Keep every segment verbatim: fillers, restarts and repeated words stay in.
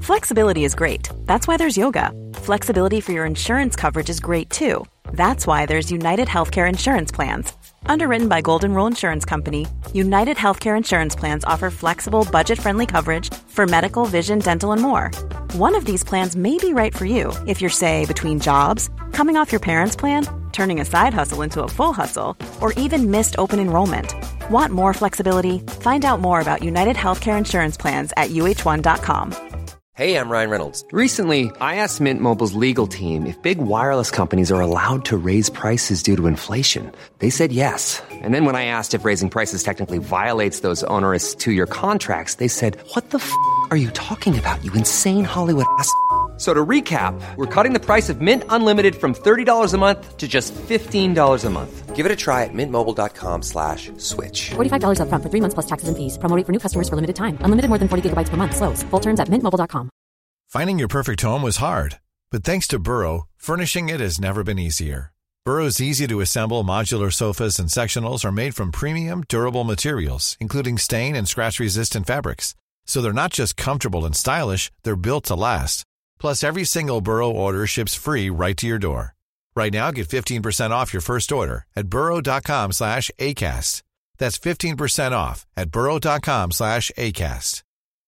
Flexibility is great. That's why there's yoga. Flexibility for your insurance coverage is great too. That's why there's United Healthcare Insurance Plans. Underwritten by Golden Rule Insurance Company, United Healthcare Insurance Plans offer flexible, budget-friendly coverage for medical, vision, dental, and more. One of these plans may be right for you if you're, say, between jobs, coming off your parents' plan, turning a side hustle into a full hustle, or even missed open enrollment. Want more flexibility? Find out more about United Healthcare Insurance Plans at U H one dot com. Hey, I'm Ryan Reynolds. Recently, I asked Mint Mobile's legal team if big wireless companies are allowed to raise prices due to inflation. They said yes. And then when I asked if raising prices technically violates those onerous two-year contracts, they said, what the f*** are you talking about, you insane Hollywood ass f- So to recap, we're cutting the price of Mint Unlimited from thirty dollars a month to just fifteen dollars a month. Give it a try at mintmobile.com slash switch. forty-five dollars up front for three months plus taxes and fees. Promo rate for new customers for limited time. Unlimited more than forty gigabytes per month. Slows full terms at mint mobile dot com. Finding your perfect home was hard, but thanks to Burrow, furnishing it has never been easier. Burrow's easy-to-assemble modular sofas and sectionals are made from premium, durable materials, including stain and scratch-resistant fabrics. So they're not just comfortable and stylish, they're built to last. Plus, every single Burrow order ships free right to your door. Right now, get fifteen percent off your first order at burrow.com slash ACAST. That's fifteen percent off at burrow.com slash ACAST.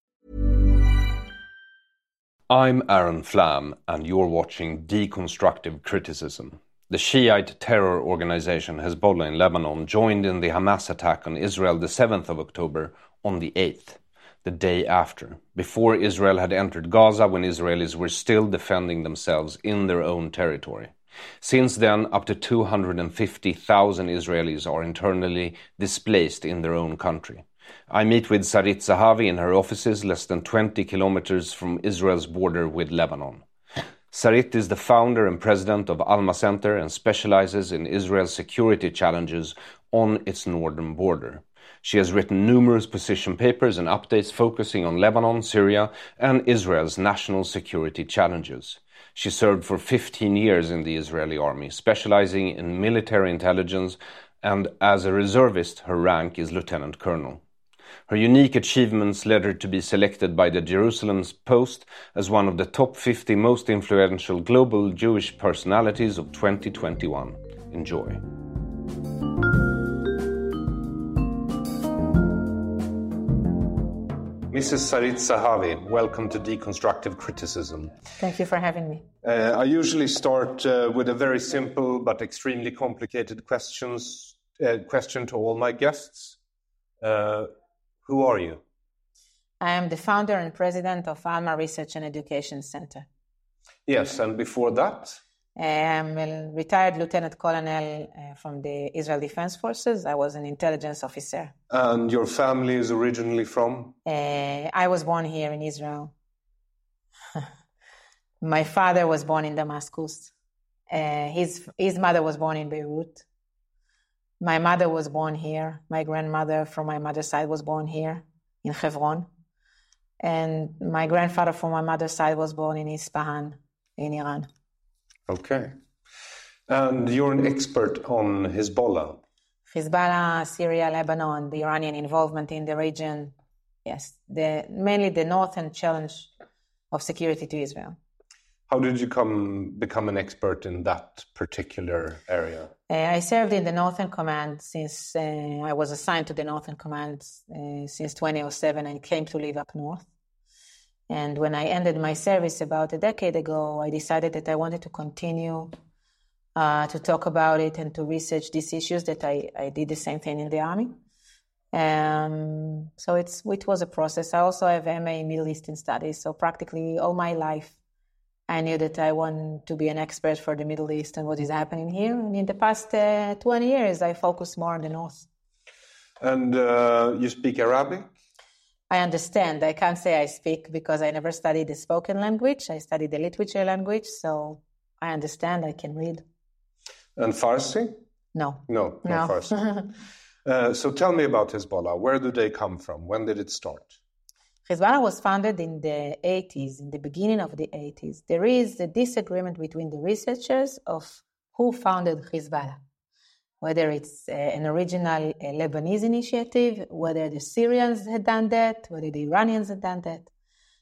I'm Aaron Flam, and you're watching Deconstructive Criticism. The Shiite terror organization Hezbollah in Lebanon joined in the Hamas attack on Israel the seventh of October on the eighth. The day after, before Israel had entered Gaza, when Israelis were still defending themselves in their own territory. Since then, up to two hundred fifty thousand Israelis are internally displaced in their own country. I meet with Sarit Zahavi in her offices less than twenty kilometers from Israel's border with Lebanon. Sarit is the founder and president of Alma Center and specializes in Israel's security challenges on its northern border. She has written numerous position papers and updates focusing on Lebanon, Syria, and Israel's national security challenges. She served for fifteen years in the Israeli army, specializing in military intelligence, and as a reservist, her rank is lieutenant colonel. Her unique achievements led her to be selected by the Jerusalem Post as one of the top fifty most influential global Jewish personalities of twenty twenty-one. Enjoy. Missus Sarit Zahavi, welcome to Deconstructive Criticism. Thank you for having me. Uh, I usually start uh, with a very simple but extremely complicated questions, uh, question to all my guests. Uh, who are you? I am the founder and president of Alma Research and Education Center. Yes, and before that? I am a retired lieutenant colonel uh, from the Israel Defense Forces. I was an intelligence officer. And your family is originally from? Uh, I was born here in Israel. My father was born in Damascus. Uh, his, his mother was born in Beirut. My mother was born here. My grandmother from my mother's side was born here in Hebron. And my grandfather from my mother's side was born in Isfahan in Iran. Okay. And you're an expert on Hezbollah. Hezbollah, Syria, Lebanon, the Iranian involvement in the region. Yes, the, mainly the northern challenge of security to Israel. How did you come become an expert in that particular area? Uh, I served in the Northern Command since uh, I was assigned to the Northern Command uh, since twenty oh seven and came to live up north. And when I ended my service about a decade ago, I decided that I wanted to continue uh, to talk about it and to research these issues, that I, I did the same thing in the Army. Um, so it's it was a process. I also have M A in Middle Eastern Studies, so practically all my life I knew that I wanted to be an expert for the Middle East and what is happening here. And in the past uh, twenty years, I focused more on the North. And uh, you speak Arabic? I understand. I can't say I speak because I never studied the spoken language. I studied the literature language, so I understand. I can read. And Farsi? No. No, no, no. Farsi. uh, so tell me about Hezbollah. Where do they come from? When did it start? Hezbollah was founded in the eighties, in the beginning of the eighties. There is a disagreement between the researchers of who founded Hezbollah, whether it's uh, an original uh, Lebanese initiative, whether the Syrians had done that, whether the Iranians had done that.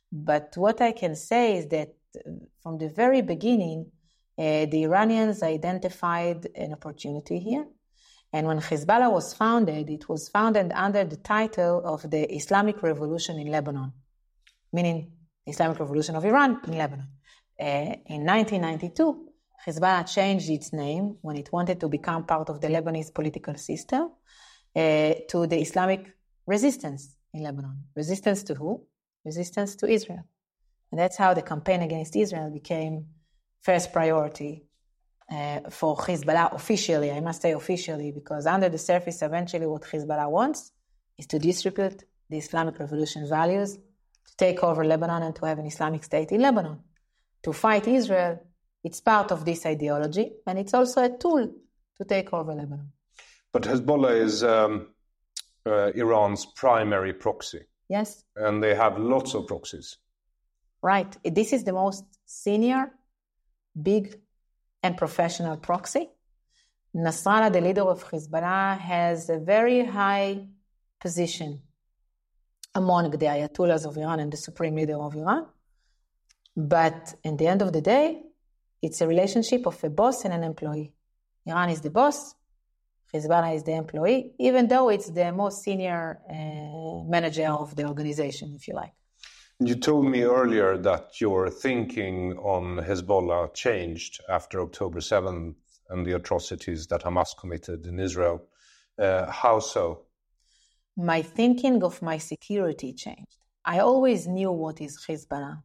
But what I can say is that from the very beginning, uh, the Iranians identified an opportunity here. And when Hezbollah was founded, it was founded under the title of the Islamic Revolution in Lebanon, meaning Islamic Revolution of Iran in Lebanon. Uh, in nineteen ninety-two, Hezbollah changed its name when it wanted to become part of the Lebanese political system uh, to the Islamic Resistance in Lebanon. Resistance to who? Resistance to Israel. And that's how the campaign against Israel became first priority uh, for Hezbollah officially. I must say officially, because under the surface, eventually what Hezbollah wants is to disrupt the Islamic Revolution values, to take over Lebanon and to have an Islamic State in Lebanon. To fight Israel, it's part of this ideology, and it's also a tool to take over Lebanon. But Hezbollah is um, uh, Iran's primary proxy. Yes. And they have lots of proxies. Right. This is the most senior, big, and professional proxy. Nasrallah, the leader of Hezbollah, has a very high position among the Ayatollahs of Iran and the supreme leader of Iran. But in the end of the day, it's a relationship of a boss and an employee. Iran is the boss, Hezbollah is the employee, even though it's the most senior uh, manager of the organization, if you like. You told me earlier that your thinking on Hezbollah changed after October seventh and the atrocities that Hamas committed in Israel. Uh, how so? My thinking of my security changed. I always knew what is Hezbollah.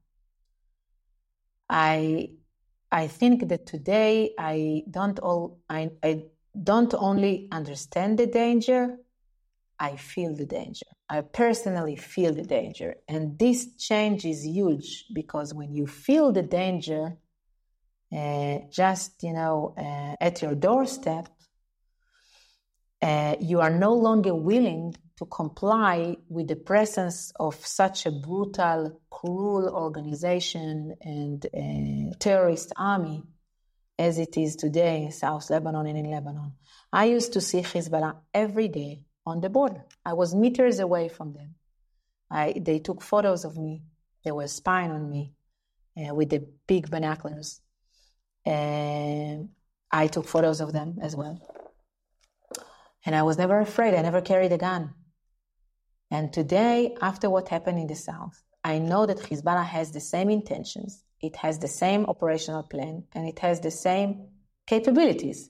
I I think that today I don't all I, I don't only understand the danger, I feel the danger. I personally feel the danger. And this change is huge, because when you feel the danger uh, just, you know, uh, at your doorstep, uh, you are no longer willing to comply with the presence of such a brutal, cruel organization and uh, terrorist army as it is today in South Lebanon and in Lebanon. I used to see Hezbollah every day on the border. I was meters away from them. I, they took photos of me. They were spying on me uh, with the big binoculars. And I took photos of them as well. And I was never afraid. I never carried a gun. And today, after what happened in the South, I know that Hezbollah has the same intentions, it has the same operational plan, and it has the same capabilities.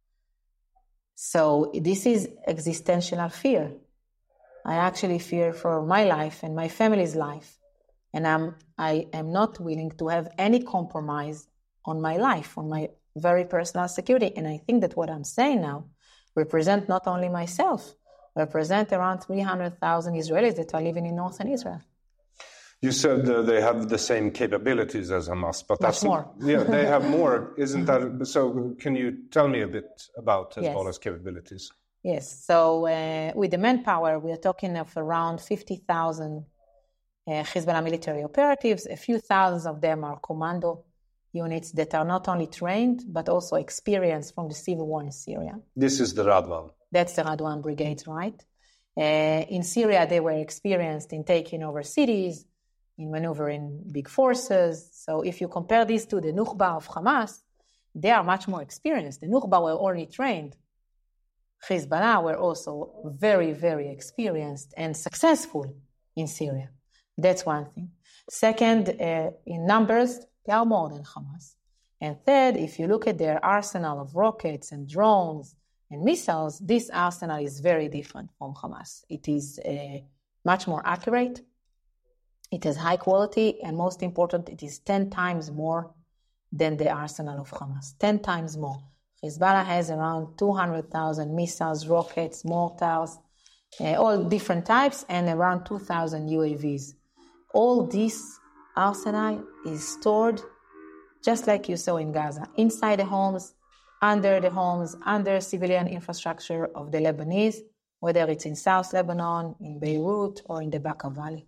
So this is existential fear. I actually fear for my life and my family's life. And I'm, I am not willing to have any compromise on my life, on my very personal security. And I think that what I'm saying now represent not only myself, represent around three hundred thousand Israelis that are living in northern Israel. You said uh, they have the same capabilities as Hamas, but Much that's more. Yeah, they have more, isn't that? So, can you tell me a bit about Hezbollah's Yes. capabilities? Yes. So uh, with the manpower, we are talking of around fifty thousand uh, Hezbollah military operatives. A few thousands of them are commando units that are not only trained, but also experienced from the civil war in Syria. This is the Radwan. That's the Radwan Brigade, right? Uh, in Syria, they were experienced in taking over cities, in maneuvering big forces. So if you compare this to the Nukhba of Hamas, they are much more experienced. The Nukhba were already trained. Hezbollah were also very, very experienced and successful in Syria. That's one thing. Second, uh, in numbers, they are more than Hamas. And third, if you look at their arsenal of rockets and drones and missiles, this arsenal is very different from Hamas. It is uh, much more accurate. It has high quality, and most important, it is ten times more than the arsenal of Hamas. ten times more. Hezbollah has around two hundred thousand missiles, rockets, mortars, uh, all different types, and around two thousand U A Vs. All this arsenal is stored just like you saw in Gaza, inside the homes, under the homes, under civilian infrastructure of the Lebanese, whether it's in South Lebanon, in Beirut, or in the Bekaa Valley.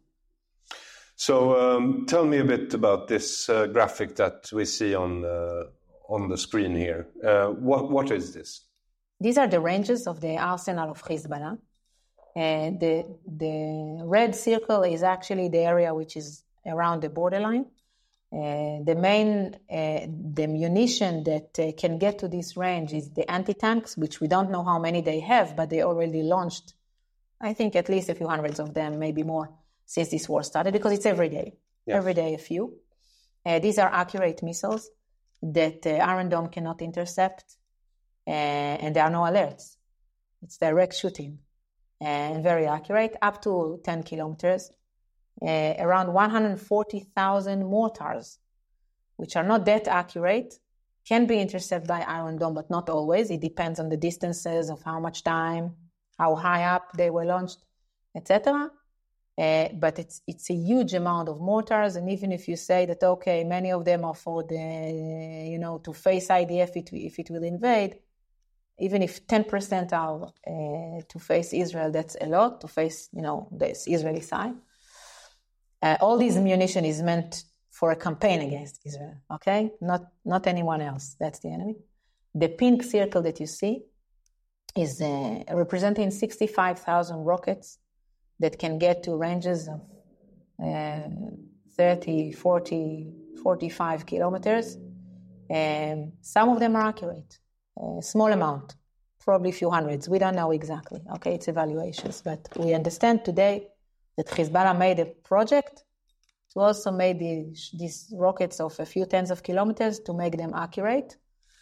So um, tell me a bit about this uh, graphic that we see on uh, on the screen here. Uh, what what is this? These are the ranges of the arsenal of Hezbollah. And the the red circle is actually the area which is around the borderline. Uh, the main, uh, the munition that uh, can get to this range is the anti-tanks, which we don't know how many they have, but they already launched, I think, at least a few hundreds of them, maybe more, since this war started, because it's every day. Yes. Every day a few. Uh, these are accurate missiles that uh, Iron Dome cannot intercept, uh, and there are no alerts. It's direct shooting and very accurate, up to ten kilometers. Uh, around one hundred forty thousand mortars, which are not that accurate, can be intercepted by Iron Dome, but not always. It depends on the distances of how much time, how high up they were launched, et cetera. Uh, but it's it's a huge amount of mortars, and even if you say that, okay, many of them are for the, you know, to face I D F if, if it will invade, even if ten percent are uh, to face Israel, that's a lot, to face, you know, the Israeli side. Uh, all this ammunition is meant for a campaign against Israel, okay? Not not anyone else. That's the enemy. The pink circle that you see is uh, representing sixty-five thousand rockets that can get to ranges of uh, thirty, forty, forty-five kilometers. Um, some of them are accurate, a small amount, probably a few hundreds. We don't know exactly, okay? It's evaluations, but we understand today that Hezbollah made a project to also make the, these rockets of a few tens of kilometers to make them accurate.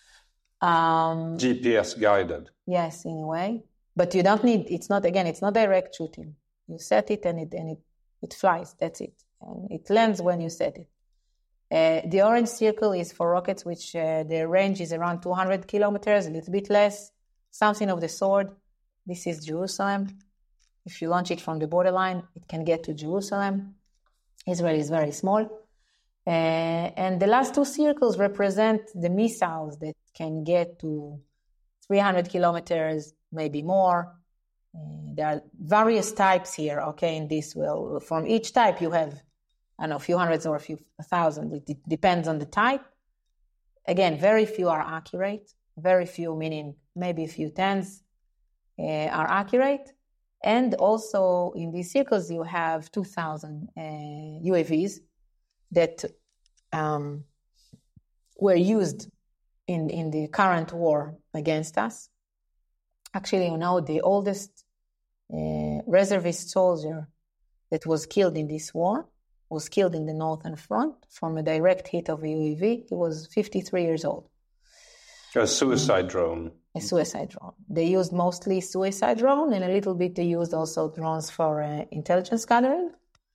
Um, G P S guided. Yes, in a way. But you don't need, it's not, again, it's not direct shooting. You set it and it and it, it flies, that's it. And it lands when you set it. Uh, the orange circle is for rockets which uh, the range is around two hundred kilometers, a little bit less, something of the sort. This is Jerusalem. If you launch it from the borderline, it can get to Jerusalem. Israel is very small. Uh, and the last two circles represent the missiles that can get to three hundred kilometers, maybe more. Uh, there are various types here, okay, in this. Well, from each type you have, I don't know, a few hundreds or a few thousand. It d- depends on the type. Again, very few are accurate. Very few, meaning maybe a few tens, uh, are accurate. And also in these circles, you have two thousand uh, U A Vs that um, were used in, in the current war against us. Actually, you know, the oldest uh, reservist soldier that was killed in this war was killed in the Northern Front from a direct hit of a U A V. He was fifty-three years old. A suicide drone. A suicide drone. They used mostly suicide drone, and a little bit they used also drones for uh, intelligence gathering.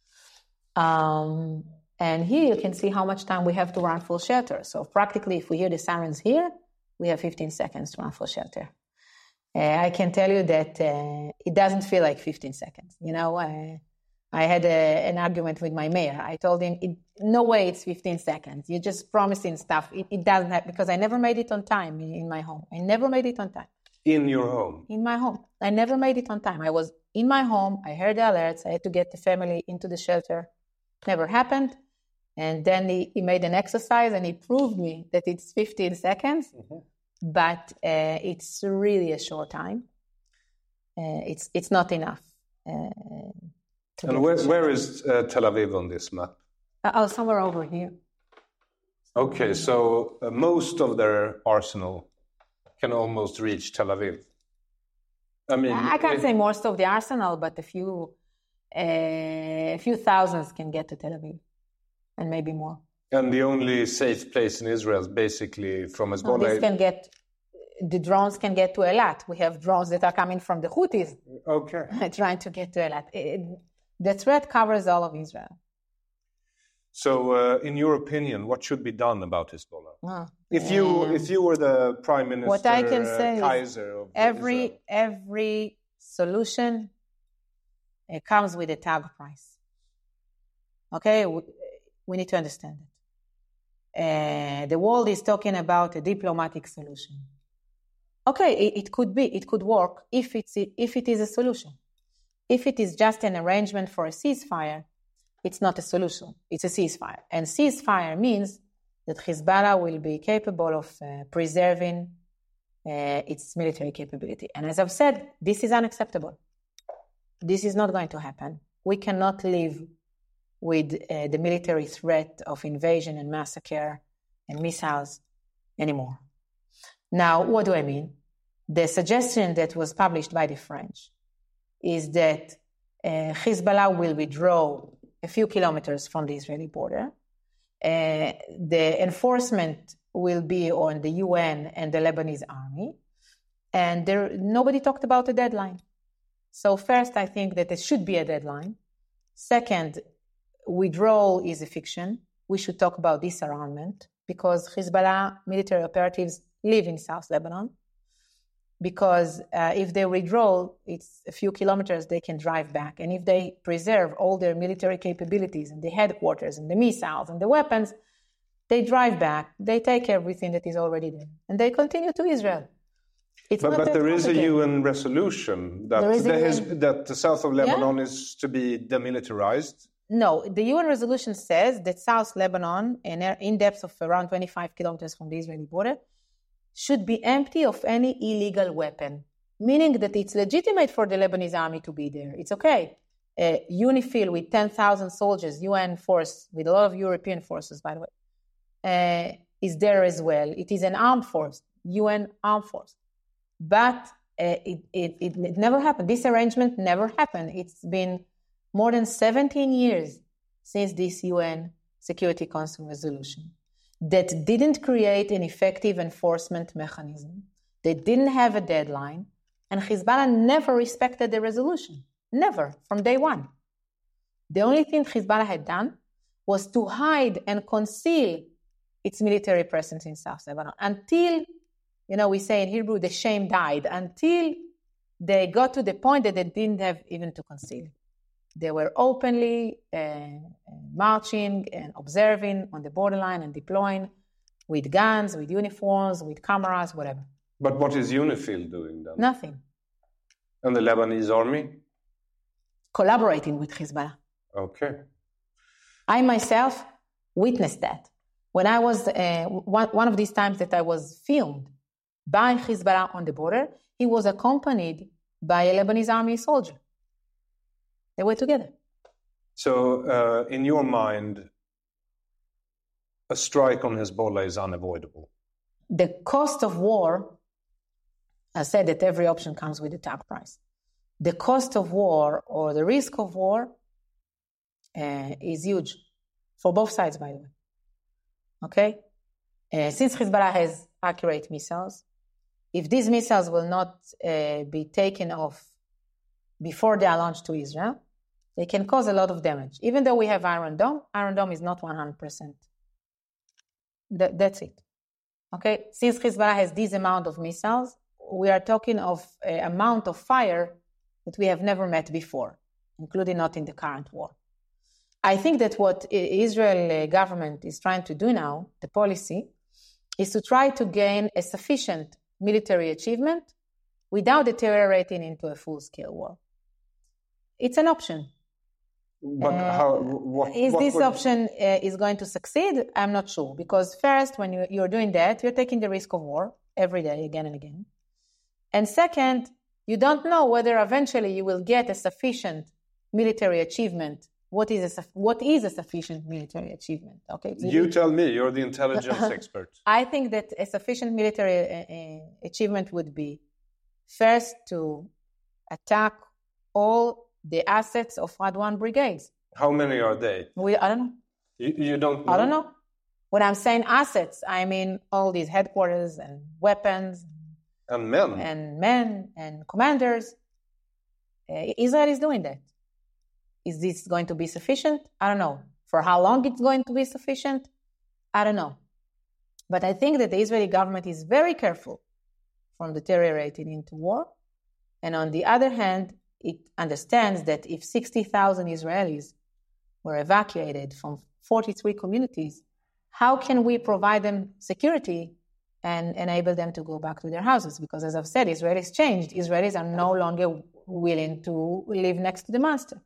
Um, and here you can see how much time we have to run for shelter. So practically, if we hear the sirens here, we have fifteen seconds to run for shelter. Uh, I can tell you that uh, it doesn't feel like fifteen seconds. You know, uh, I had a, an argument with my mayor. I told him, it, no way it's fifteen seconds. You're just promising stuff. It, it doesn't have, because I never made it on time in, in my home. I never made it on time. In your home? In my home. I never made it on time. I was in my home. I heard the alerts. I had to get the family into the shelter. Never happened. And then he, he made an exercise and he proved me that it's fifteen seconds, mm-hmm. but uh, it's really a short time. Uh, it's it's not enough. Uh, and where, where is uh, Tel Aviv on this map? Uh, oh, somewhere over here. Okay, so uh, most of their arsenal can almost reach Tel Aviv. I mean, I can't it, say most of the arsenal, but a few, uh, a few thousands can get to Tel Aviv, and maybe more. And the only safe place in Israel is basically from Hezbollah. No, this can get, the drones can get to Eilat. We have drones that are coming from the Houthis. Okay. Trying to get to Eilat. It, the threat covers all of Israel. So, uh, in your opinion, what should be done about Hezbollah? Oh, if you um, if you were the prime minister, what I can say uh, Kaiser is of every Israel. every solution, it comes with a tag price. Okay, we, we need to understand it. Uh, the world is talking about a diplomatic solution. Okay, it, it could be, it could work if it's if it is a solution. If it is just an arrangement for a ceasefire, it's not a solution. It's a ceasefire. And ceasefire means that Hezbollah will be capable of uh, preserving uh, its military capability. And as I've said, this is unacceptable. This is not going to happen. We cannot live with uh, the military threat of invasion and massacre and missiles anymore. Now, what do I mean? The suggestion that was published by the French is that uh, Hezbollah will withdraw a few kilometers from the Israeli border. Uh, the enforcement will be on the U N and the Lebanese army. And there, nobody talked about a deadline. So first, I think that there should be a deadline. Second, withdrawal is a fiction. We should talk about disarmament because Hezbollah military operatives live in South Lebanon. Because uh, if they withdraw, it's a few kilometers, they can drive back. And if they preserve all their military capabilities and the headquarters and the missiles and the weapons, they drive back, they take everything that is already there, and they continue to Israel. It's but but there is a U N resolution that, there has, that the south of Lebanon yeah. is to be demilitarized. No, the U N resolution says that South Lebanon, in, in depth of around twenty-five kilometers from the Israeli border, should be empty of any illegal weapon, meaning that it's legitimate for the Lebanese army to be there. It's okay. Uh, UNIFIL with ten thousand soldiers, U N force, with a lot of European forces, by the way, uh, is there as well. It is an armed force, U N armed force. But uh, it, it, it, it never happened. This arrangement never happened. It's been more than seventeen years since this U N Security Council resolution that didn't create an effective enforcement mechanism. They didn't have a deadline, and Hezbollah never respected the resolution. Never, from day one. The only thing Hezbollah had done was to hide and conceal its military presence in South Lebanon until, you know, we say in Hebrew, the shame died, until they got to the point that they didn't have even to conceal. They were openly uh, marching and observing on the borderline and deploying with guns, with uniforms, with cameras, whatever. But what is UNIFIL doing then? Nothing. And the Lebanese army? Collaborating with Hezbollah. Okay. I myself witnessed that. When I was, uh, one, one of these times that I was filmed by Hezbollah on the border, he was accompanied by a Lebanese army soldier. They were together. So, uh, in your mind, a strike on Hezbollah is unavoidable? The cost of war, I said that every option comes with a tag price. The cost of war or the risk of war uh, is huge for both sides, by the way. Okay? Uh, since Hezbollah has accurate missiles, if these missiles will not uh, be taken off before they are launched to Israel, they can cause a lot of damage. Even though we have Iron Dome, Iron Dome is not one hundred percent. That, that's it. Okay? Since Hezbollah has this amount of missiles, we are talking of an amount of fire that we have never met before, including not in the current war. I think that what Israel government is trying to do now, the policy, is to try to gain a sufficient military achievement without deteriorating into a full-scale war. It's an option. But uh, how, what, is what this would... option uh, is going to succeed? I'm not sure. Because first, when you, you're doing that, you're taking the risk of war every day, again and again. And second, you don't know whether eventually you will get a sufficient military achievement. What is a, what is a sufficient military achievement? Okay, you tell me. You're the intelligence expert. I think that a sufficient military uh, achievement would be first to attack all the assets of Radwan brigades. How many are they? We, I don't know. You, you don't know? I don't know. When I'm saying assets, I mean all these headquarters and weapons. And men. And men and commanders. Uh, Israel is doing that. Is this going to be sufficient? I don't know. For how long it's going to be sufficient? I don't know. But I think that the Israeli government is very careful from deteriorating into war. And on the other hand, it understands that if sixty thousand Israelis were evacuated from forty-three communities, how can we provide them security and enable them to go back to their houses? Because as I've said, Israelis changed. Israelis are no longer willing to live next to the monster.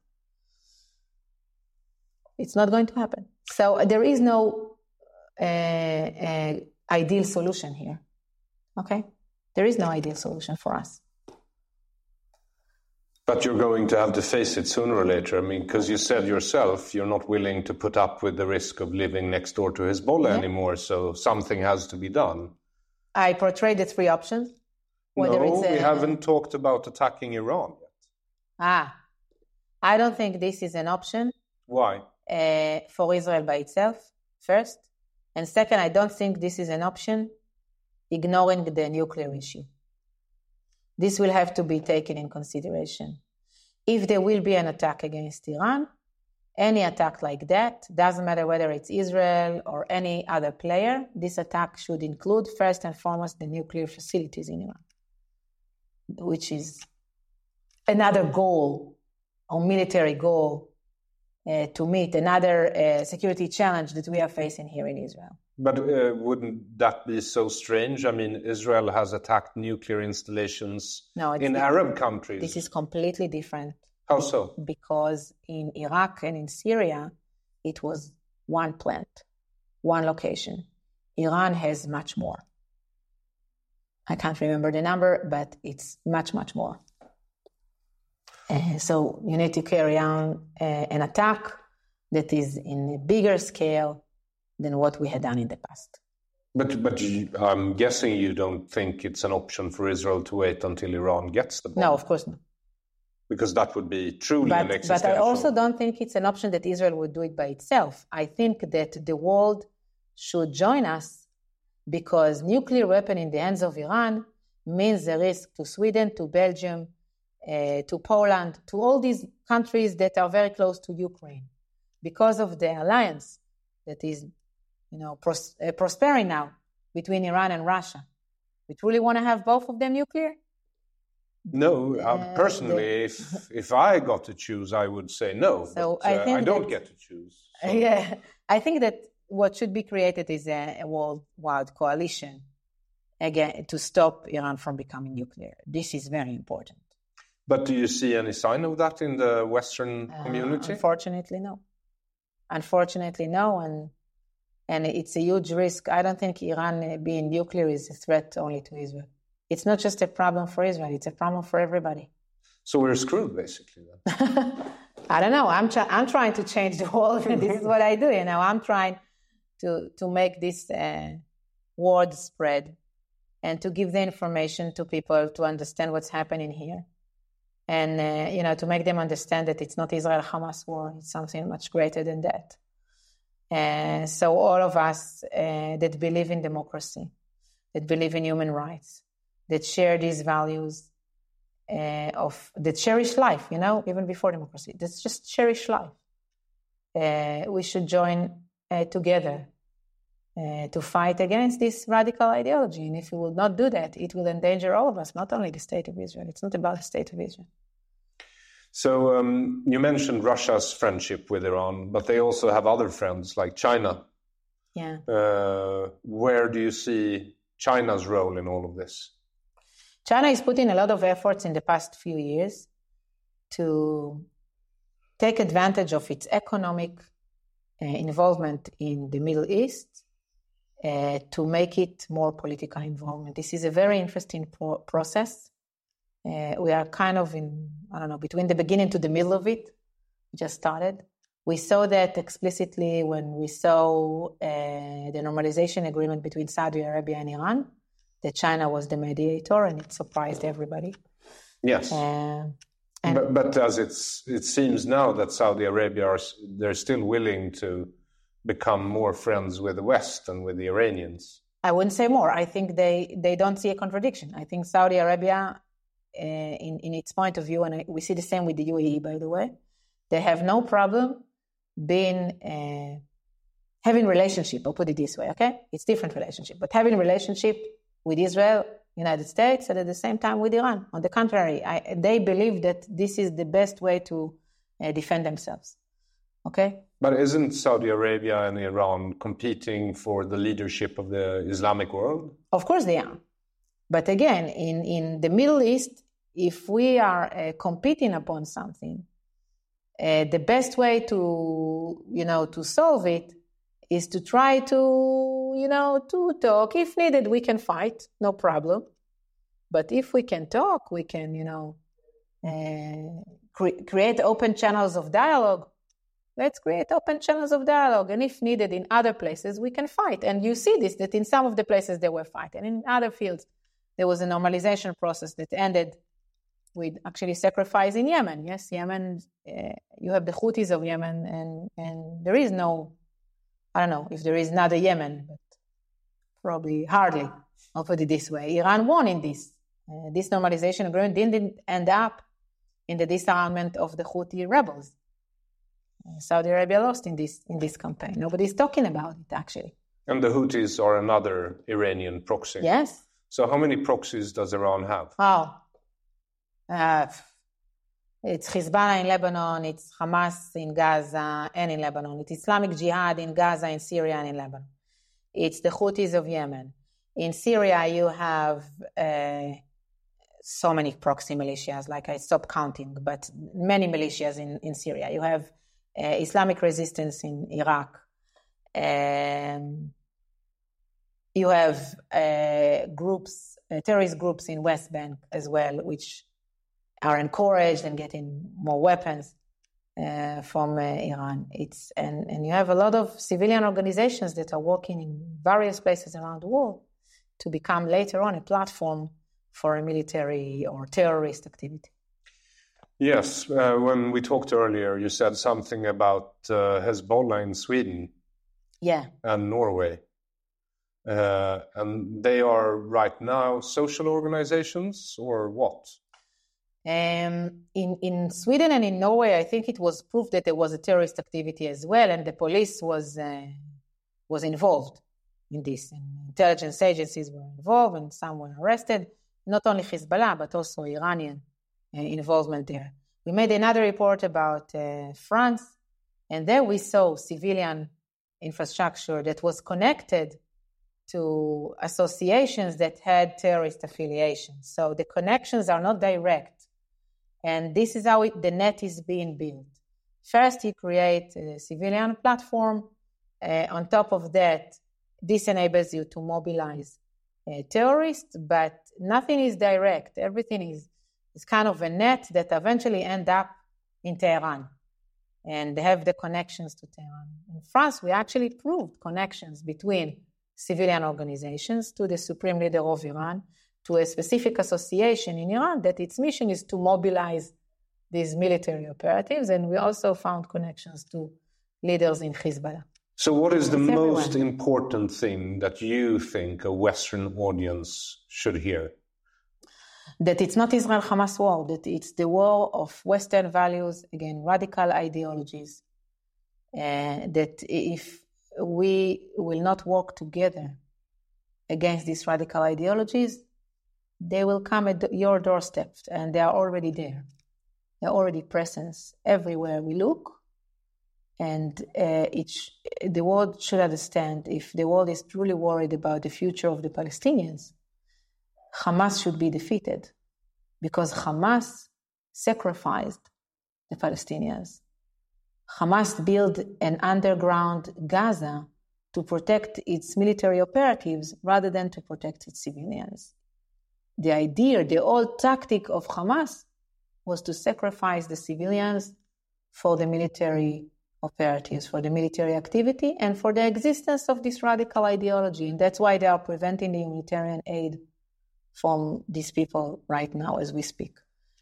It's not going to happen. So there is no uh, uh, ideal solution here. Okay? There is no ideal solution for us. But you're going to have to face it sooner or later. I mean, because you said yourself you're not willing to put up with the risk of living next door to Hezbollah yeah. anymore, so something has to be done. I portrayed the three options. Whether no, it's a, we haven't talked about attacking Iran yet. Ah, I don't think this is an option. Why? Uh, for Israel by itself, first. And second, I don't think this is an option ignoring the nuclear issue. This will have to be taken in consideration. If there will be an attack against Iran, any attack like that, doesn't matter whether it's Israel or any other player, this attack should include first and foremost the nuclear facilities in Iran, which is another goal or military goal uh, to meet, another uh, security challenge that we are facing here in Israel. But uh, wouldn't that be so strange? I mean, Israel has attacked nuclear installations no, in different. Arab countries. This is completely different. How so? Because in Iraq and in Syria, it was one plant, one location. Iran has much more. I can't remember the number, but it's much, much more. Uh, so you need to carry on uh, an attack that is in a bigger scale than what we had done in the past. But but you, I'm guessing you don't think it's an option for Israel to wait until Iran gets the bomb? No, of course not. Because that would be truly but, an existential... But I also don't think it's an option that Israel would do it by itself. I think that the world should join us because nuclear weapon in the hands of Iran means a risk to Sweden, to Belgium, uh, to Poland, to all these countries that are very close to Ukraine because of the alliance that is you know, pros- uh, prospering now between Iran and Russia. We truly want to have both of them nuclear? No, uh, uh, personally, the... if if I got to choose, I would say no. So but, I, uh, think I don't that, get to choose. So. Yeah, I think that what should be created is a, a worldwide coalition again to stop Iran from becoming nuclear. This is very important. But do you see any sign of that in the Western uh, community? Unfortunately, no. Unfortunately, no, and. And it's a huge risk. I don't think Iran being nuclear is a threat only to Israel. It's not just a problem for Israel. It's a problem for everybody. So we're screwed, basically, then. I don't know. I'm, try- I'm trying to change the world, and this is what I do. You know, I'm trying to, to make this uh, word spread and to give the information to people to understand what's happening here. And, uh, you know, to make them understand that it's not Israel-Hamas war. It's something much greater than that. And so all of us uh, that believe in democracy, that believe in human rights, that share these values uh, of, that cherish life, you know, even before democracy, that's just cherish life. Uh, we should join uh, together uh, to fight against this radical ideology. And if we will not do that, it will endanger all of us, not only the state of Israel. It's not about the state of Israel. So um, you mentioned Russia's friendship with Iran, but they also have other friends like China. Yeah. Uh, where do you see China's role in all of this? China is putting a lot of efforts in the past few years to take advantage of its economic uh, involvement in the Middle East uh, to make it more political involvement. This is a very interesting pro- process. Uh, we are kind of in, I don't know, between the beginning to the middle of it. We just started. We saw that explicitly when we saw uh, the normalization agreement between Saudi Arabia and Iran, that China was the mediator, and it surprised everybody. Yes. Uh, and but, but as it's, it seems now that Saudi Arabia, are, they're still willing to become more friends with the West and with the Iranians. I wouldn't say more. I think they, they don't see a contradiction. I think Saudi Arabia... Uh, in, in its point of view, and I, we see the same with the U A E, by the way, they have no problem being uh, having relationship. I'll put it this way, okay? It's different relationship, but having relationship with Israel, United States, and at the same time with Iran. On the contrary, I, they believe that this is the best way to uh, defend themselves, okay? But isn't Saudi Arabia and Iran competing for the leadership of the Islamic world? Of course they are. But again, in, in the Middle East, if we are uh, competing upon something, uh, the best way to, you know, to solve it is to try to, you know, to talk. If needed, we can fight, no problem. But if we can talk, we can, you know, uh, cre- create open channels of dialogue. Let's create open channels of dialogue. And if needed in other places, we can fight. And you see this, that in some of the places they were fighting. In other fields, there was a normalization process that ended with actually sacrifice in Yemen. Yes, Yemen, uh, you have the Houthis of Yemen, and, and there is no, I don't know if there is another Yemen, but probably hardly. I'll put it this way. Iran won in this. Uh, this normalization agreement didn't end up in the disarmament of the Houthi rebels. Uh, Saudi Arabia lost in this in this campaign. Nobody's talking about it, actually. And the Houthis are another Iranian proxy. Yes. So how many proxies does Iran have? Wow. Uh, it's Hezbollah in Lebanon, it's Hamas in Gaza and in Lebanon. It's Islamic Jihad in Gaza, in Syria, and in Lebanon. It's the Houthis of Yemen. In Syria, you have uh, so many proxy militias, like I stopped counting, but many militias in, in Syria. You have uh, Islamic resistance in Iraq. Um, you have uh, groups, uh, terrorist groups in West Bank as well, which are encouraged and getting more weapons uh, from uh, Iran. It's and, and you have a lot of civilian organizations that are working in various places around the world to become later on a platform for a military or terrorist activity. Yes, uh, when we talked earlier, you said something about uh, Hezbollah in Sweden yeah. and Norway. Uh, and they are right now social organizations or what? Um, in, in Sweden and in Norway, I think it was proof that there was a terrorist activity as well, and the police was uh, was involved in this. And intelligence agencies were involved, and some were arrested. Not only Hezbollah, but also Iranian uh, involvement there. We made another report about uh, France, and there we saw civilian infrastructure that was connected to associations that had terrorist affiliations. So the connections are not direct. And this is how it, the net is being built. First, you create a civilian platform. Uh, on top of that, this enables you to mobilize uh, terrorists, but nothing is direct. Everything is, is kind of a net that eventually end up in Tehran. And they have the connections to Tehran. In France, we actually proved connections between civilian organizations to the supreme leader of Iran, to a specific association in Iran that its mission is to mobilize these military operatives. And we also found connections to leaders in Hezbollah. So what is the It's most everywhere. important thing that you think a Western audience should hear? That it's not Israel-Hamas war, that it's the war of Western values, again, radical ideologies. Uh, that if we will not work together against these radical ideologies, they will come at your doorstep, and they are already there. They're already present everywhere we look. And uh, it sh- the world should understand, if the world is truly worried about the future of the Palestinians, Hamas should be defeated, because Hamas sacrificed the Palestinians. Hamas built an underground Gaza to protect its military operatives rather than to protect its civilians. The idea, the old tactic of Hamas was to sacrifice the civilians for the military operatives, for the military activity, and for the existence of this radical ideology. And that's why they are preventing the humanitarian aid from these people right now as we speak.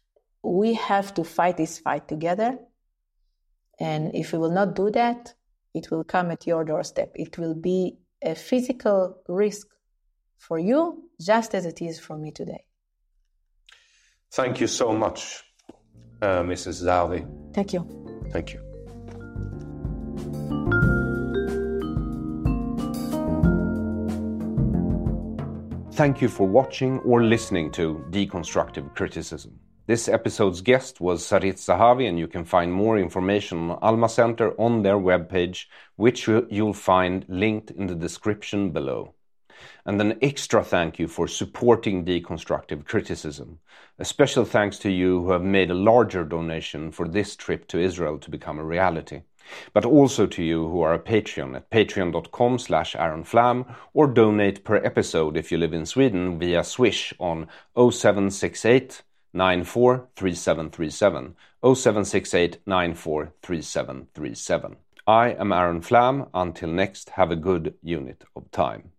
We have to fight this fight together. And if we will not do that, it will come at your doorstep. It will be a physical risk for you, just as it is for me today. Thank you so much, uh, Missus Zahavi. Thank you. Thank you. Thank you for watching or listening to Deconstructive Criticism. This episode's guest was Sarit Zahavi, and you can find more information on Alma Center on their webpage, which you'll find linked in the description below. And an extra thank you for supporting Deconstructive Criticism. A special thanks to you who have made a larger donation for this trip to Israel to become a reality. But also to you who are a Patreon at patreon.com slash Aaron Flam, or donate per episode if you live in Sweden via Swish on oh seven six eight, nine four three seven three seven, oh seven six eight nine four three seven three seven. I am Aaron Flam. Until next, have a good unit of time.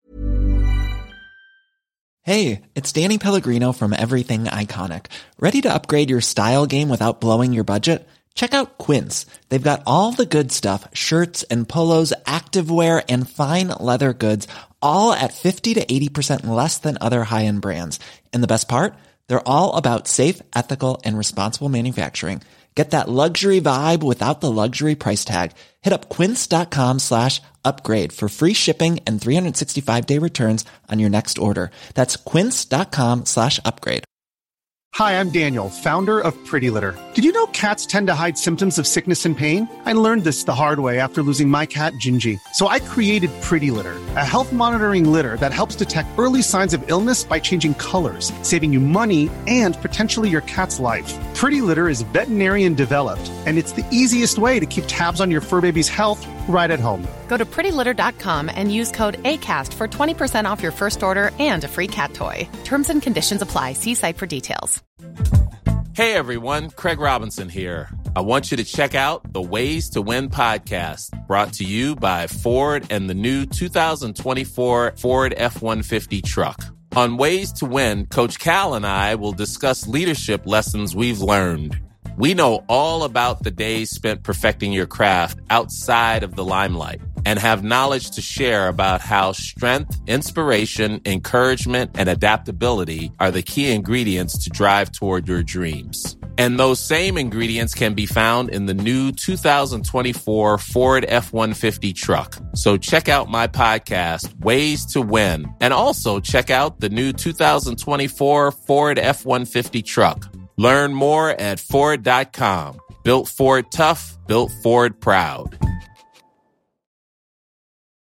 Hey, it's Danny Pellegrino from Everything Iconic. Ready to upgrade your style game without blowing your budget? Check out Quince. They've got all the good stuff, shirts and polos, activewear, and fine leather goods, all at fifty to eighty percent less than other high-end brands. And the best part? They're all about safe, ethical, and responsible manufacturing. Get that luxury vibe without the luxury price tag. Hit up quince.com slash upgrade for free shipping and three sixty-five day returns on your next order. That's quince.com slash upgrade. Hi, I'm Daniel, founder of Pretty Litter. Did you know cats tend to hide symptoms of sickness and pain? I learned this the hard way after losing my cat, Gingy. So I created Pretty Litter, a health monitoring litter that helps detect early signs of illness by changing colors, saving you money and potentially your cat's life. Pretty Litter is veterinarian developed, and it's the easiest way to keep tabs on your fur baby's health right at home. Go to pretty litter dot com and use code ACAST for twenty percent off your first order and a free cat toy. Terms and conditions apply. See site for details. Hey everyone, Craig Robinson here. I want you to check out the Ways to Win podcast, brought to you by Ford and the new two thousand twenty-four Ford F one fifty truck. On Ways to Win, Coach Cal and I will discuss leadership lessons we've learned. We know all about the days spent perfecting your craft outside of the limelight and have knowledge to share about how strength, inspiration, encouragement, and adaptability are the key ingredients to drive toward your dreams. And those same ingredients can be found in the new two thousand twenty-four Ford F one fifty truck. So check out my podcast, Ways to Win, and also check out the new two thousand twenty-four Ford F one fifty truck. Learn more at Ford dot com. Built Ford tough, built Ford proud.